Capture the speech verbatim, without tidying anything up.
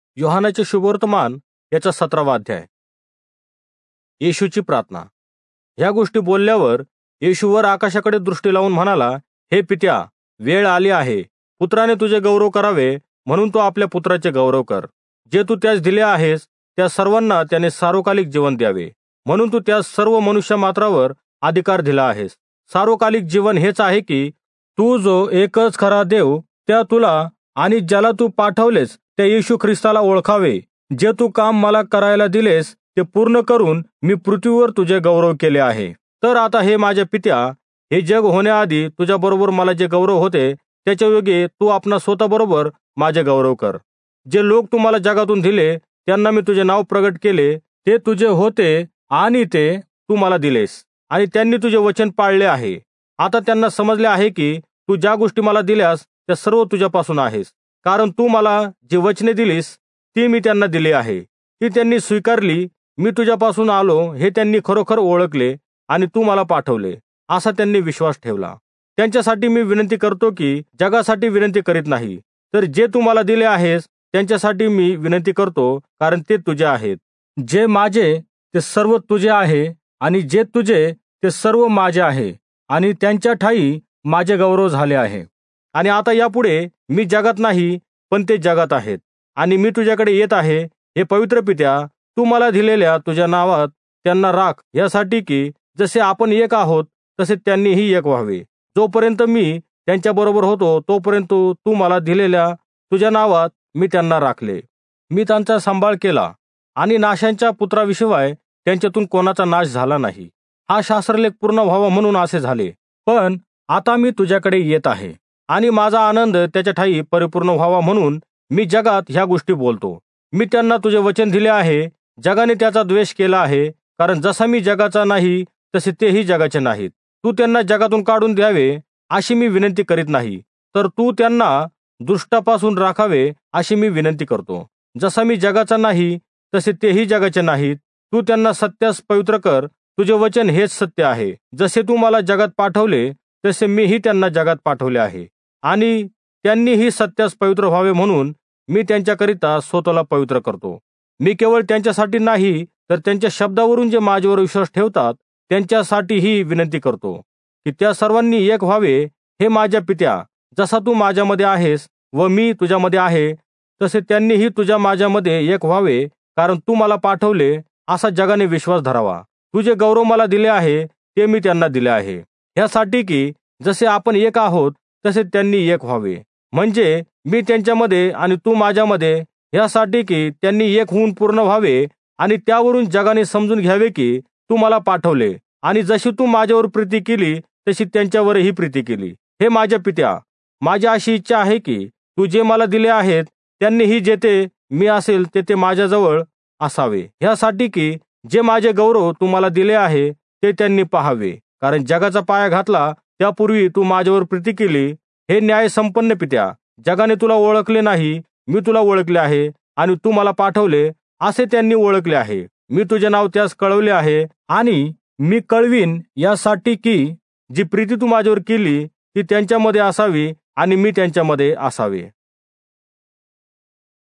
योहानाचे शुभवर्तमान याचा सतरावा अध्याय. येशूची प्रार्थना. ह्या गोष्टी बोलल्यावर येशूवर आकाशाकडे दृष्टी लावून म्हणाला, हे पित्या, वेळ आली आहे. पुत्राने तुझे गौरव करावे म्हणून तू आपल्या पुत्राचे गौरव कर. जे तू त्यास दिले आहेस त्या सर्वांना त्याने सार्वकालिक जीवन द्यावे, म्हणून तू त्यास सर्व मनुष्य मात्रावर अधिकार दिला आहेस. सार्वकालिक जीवन हेच आहे की तू जो एकच खरा देव त्या तुला आणि ज्याला तू पाठवलेस त्या येशू ख्रिस्ताला ओळखावे. जे तू काम मला करायला दिलेस ते पूर्ण करून मी पृथ्वीवर तुझे गौरव केले आहे. तर आता हे माझ्या पित्या, हे जग होण्याआधी तुझ्याबरोबर मला जे गौरव होते त्याच्या योगे तू आपणा स्वतःबरोबर माझे गौरव कर. जे लोक तू मला जगातून दिले त्यांना मी तुझे नाव प्रगट केले. ते तुझे होते आणि ते तू मला दिलेस आणि त्यांनी तुझे वचन पाळले आहे. आता त्यांना समजले आहे की तू ज्या गोष्टी मला दिल्यास त्या सर्व तुझ्यापासून आहेस, कारण तू मला जी वचने दिलीस ती मी त्यांना दिली आहे. ती त्यांनी स्वीकारली. मी तुझ्यापासून आलो हे त्यांनी खरोखर ओळखले आणि तू मला पाठवले असा त्यांनी विश्वास ठेवला. त्यांच्यासाठी मी विनंती करतो की जगासाठी विनंती करीत नाही, तर जे तू मला दिले आहेस त्यांच्यासाठी मी विनंती करतो, कारण ते तुझे आहेत. जे माझे ते सर्व तुझे आहे आणि जे तुझे ते सर्व माझे आहे आणि त्यांच्या ठायी माझे गौरव झाले आहे. आणि आता यापुढे मी जगात नाही पण ते जगात आहेत आणि मी तुझ्याकडे येत आहे. हे पवित्र पित्या, तू मला दिलेल्या तुझ्या नावात त्यांना राख, यासाठी की जसे आपण एक आहोत तसे त्यांनीही एक व्हावे. जोपर्यंत मी त्यांच्याबरोबर होतो तोपर्यंत तू मला दिलेल्या तुझ्या नावात मी त्यांना राखले. मी त्यांचा सांभाळ केला आणि नाशांच्या पुत्राविषयी त्यांच्यातून कोणाचा नाश झाला नाही. हा शास्त्रलेख पूर्ण व्हावा म्हणून असे झाले. पण आता मी तुझ्याकडे येत आहे आणि माझा आनंद त्याच्या ठायी परिपूर्ण व्हावा म्हणून मी जगात ह्या गोष्टी बोलतो. मी त्यांना तुझे वचन दिले आहे. जगाने त्याचा द्वेष केला आहे, कारण जसा मी जगाचा नाही तसे तेही जगाचे नाहीत. तू त्यांना जगातून काढून द्यावे अशी मी विनंती करीत नाही, तर तू त्यांना दुष्टापासून राखावे अशी मी विनंती करतो. जसा मी जगाचा नाही तसे तेही जगाचे नाहीत. तू त्यांना सत्यास पवित्र कर. तुझे वचन हेच सत्य आहे. जसे तू मला जगात पाठवले तसे मीही त्यांना जगात पाठवले आहे आणि त्यांनीही सत्यास पवित्र व्हावे म्हणून मी त्यांच्याकरिता स्वतःला पवित्र करतो. मी केवळ त्यांच्यासाठी नाही तर त्यांच्या शब्दावरून जे माझ्यावर विश्वास ठेवतात त्यांच्यासाठीही विनंती करतो की त्या सर्वांनी एक व्हावे. हे माझ्या पित्या, जसा तू माझ्यामध्ये आहेस व मी तुझ्यामध्ये आहे तसे त्यांनीही तुझ्या माझ्यामध्ये एक व्हावे, कारण तू मला पाठवले असा जगाने विश्वास धरावा. तुझे गौरव मला दिले आहे ते मी त्यांना दिले आहे, यासाठी की जसे आपण एक आहोत तसे त्यांनी एक व्हावे. म्हणजे मी त्यांच्यामध्ये आणि तू माझ्यामध्ये, यासाठी की त्यांनी एक होऊन पूर्ण व्हावे आणि त्यावरून जगाने समजून घ्यावे की तू मला पाठवले आणि जशी तू माझ्यावर प्रीती केली तशी त्यांच्यावरही प्रीती केली. हे माझ्या पित्या, माझी अशी इच्छा आहे की तू जे मला दिले आहेत त्यांनीही जेथे मी असेल तेथे माझ्याजवळ असावे, यासाठी की जे माझे गौरव तू मला दिले आहे ते त्यांनी पाहावे. कारण जगाचा पाया घातला त्यापूर्वी तू माझ्यावर प्रीती केली. हे न्याय संपन्न पित्या, जगाने तुला ओळखले नाही, मी तुला ओळखले आहे आणि तू मला पाठवले असे त्यांनी ओळखले आहे. मी तुझे नाव त्यास कळवले आहे आणि मी कळवीन, यासाठी की जी प्रीती तू माझ्यावर केली ती त्यांच्यामध्ये असावी आणि मी त्यांच्यामध्ये असावे.